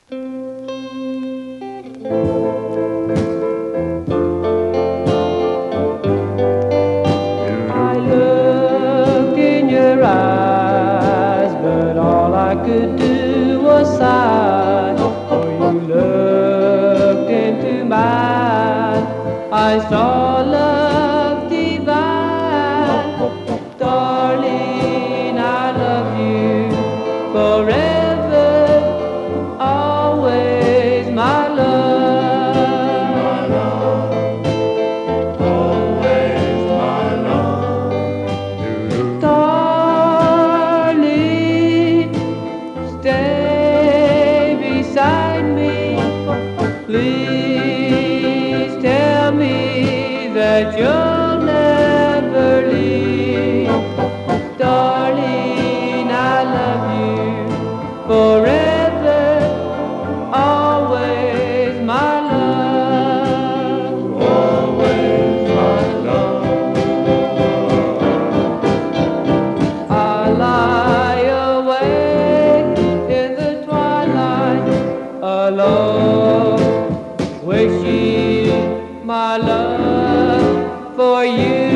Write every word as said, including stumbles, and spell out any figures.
I looked in your eyes, but all I could do was sigh. Oh, you looked into mine, I saw love divine. Darling, I love you forever, always, my love. My love, always my love. Darling, stay beside me. Please tell me that you'll never leave. Darling, I love you forever, always, my love. Always my love. I lie awake in the twilight alone, wishing my love for you.